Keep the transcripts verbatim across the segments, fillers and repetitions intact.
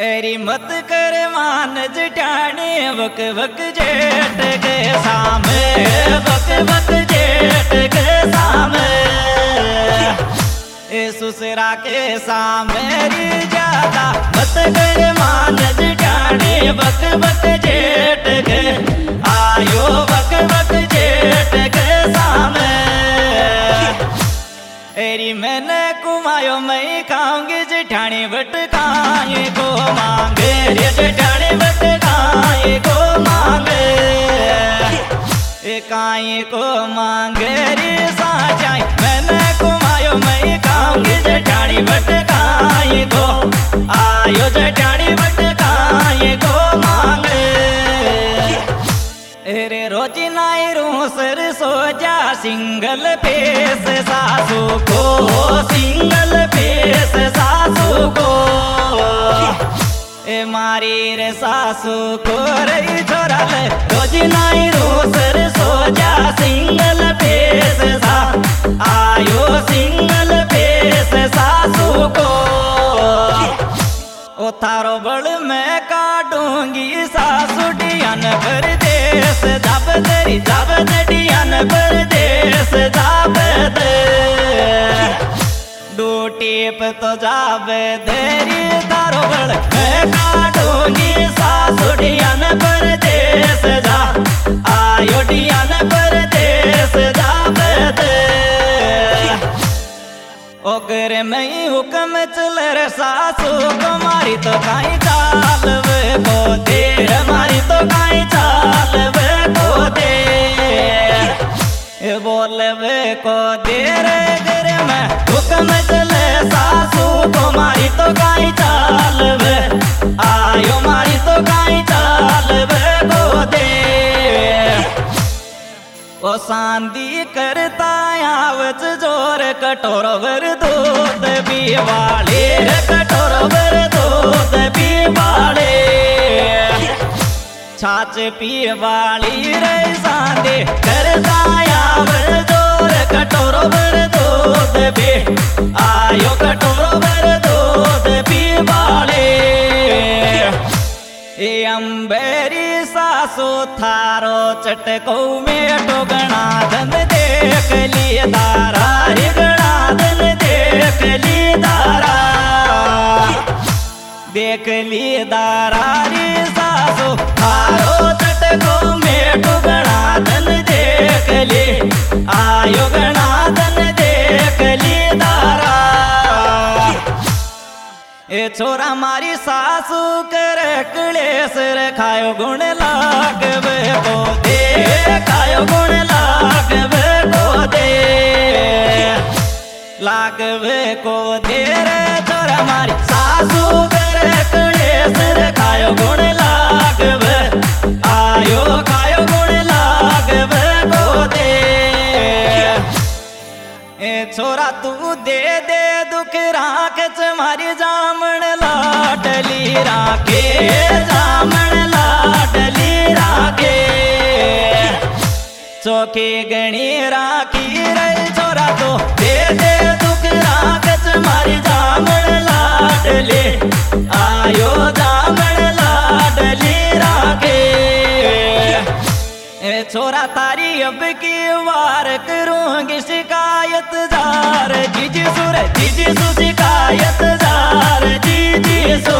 एरी मत कर मान जटाने वक वक जेठ के सामे वक वक जेठ के सामे ए सुसरा के सामे री ज्यादा मत कर मान जटाने वक वक जेठ के आयो वक वक जेठ के सामे एरी मैंने कुमायो मैं खाऊंगी जेठानी बटकाए को मांगे रे जेठानी बटकाए को मांगे ए काए को मांगे रे साचाई मैंने कुमायो मैं खाऊंगी जेठानी बटकाए को आयो जेठानी बटकाए को मांगे रे रोजी नाई रू सर सो जा सिंगल पेस सासू को सिंगल पेस सासू को ए मारी रे सासू को रही छोरा ले रोजी नाई रू सर सो जा सिंगल पेस सा आयो सिंगल पेस सासू को ओ थारो बड़ मैं काटूंगी सासू डियान भर देश जब तेरी जब डियान भर देश जब दे दो टेप तो जब तेरी थारो बड़ मैं काटूंगी सासू डियान भर देश जा आयो डियान भर देश जब दे ओकर मैं हुक्म चल रे सासू को मारी तो काई चाल वे को देर मारी तो काई चाल वे को दे बोल वे को देर गर मैं हुक्म चल सासू को मारी तो काई चाल वे आयो मारी तो काई चाल वे को दे ओ सांदी करता आवच जोर कटोर वर दूध पीवाले कटोर वर दूध पीवाले छाछ पीवाली रे सांदी करता आवच जोर कटोर वर दूध पी आयो कटोर वर दूध पीवाले ए अंबेरी सासू थारो चटको में टोगना धन देख लिए दारा रे गणा धन देख लिए दारा देख लिए दारा रे सासू थारो चटको में टोगना धन देख लिए आयो गणा धन देख लिए दारा ए छोरा मारी सासू कर क्लेश खायो गुण लागवे को दे खायो गुण लागवे को दे लागवे को दे रे छोरा मारी सासू कर क्लेश खायो गुण लागवे आयो खायो गुण लागवे को दे ए छोरा तू दे दे दुख राख मारी जामण लाडली राखे जामण लाडली राखे चौकी गणी राखी रे छोरा तो दे दे दुख राख मारी जामण लाडली आयो जामण लाडली राखे ए छोरा तारी अब की वार करूंगी शिकायत जार जीजी सुर जीजी सु शिकायत जार जीजी सो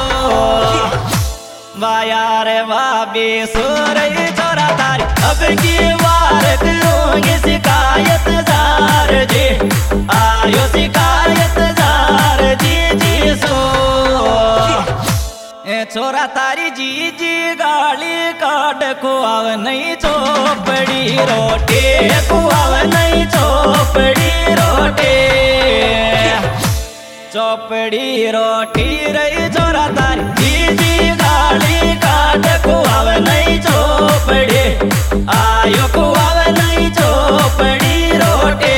वायार वाबी सुर छोरा तारी अब की वार करूंगी शिकायत जार जी आयो शिकायत जार जीजी सो ए छोरा तारी जीजी गाली काट खुआव नहीं चोपड़ी रोटी खुआव नहीं चोपड़ी रोटी चोपड़ी रोटी रही छोरा तारी जीजी गाली काट खुआव नहीं चोपड़ी आयो खुआव नहीं चोपड़ी रोटी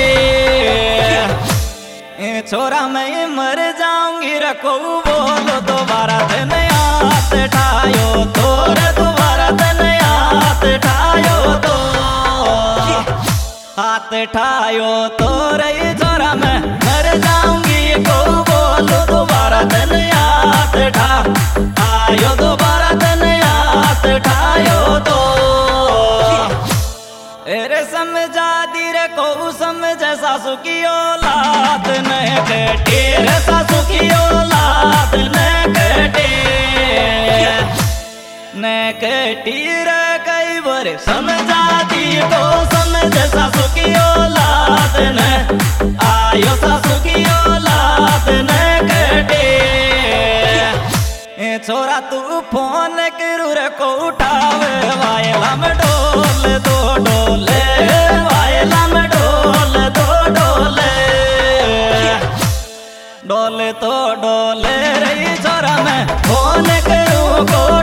ए छोरा मैं मर जाऊंगी रखो बोलो दोबारा धन हाथ ठायो तोर दोबारा धन हाथ ठायो तो हाथ ठायो तोर छोरा मैं मर जाऊंगी को बोलो दोबारा धन हाथ ठा सासू की औलाद न कटे रे सासू की औलाद न कटे न कटी रे कई बार समझाती तो समझ सासू की औलाद न आयो सासू की औलाद न कटे छोरा तू फोन करू रे को उठावे वायला में डोल दो डोले वायला में डोल दो डोले डोले तो डोले रे छोरा मैं फोन करू को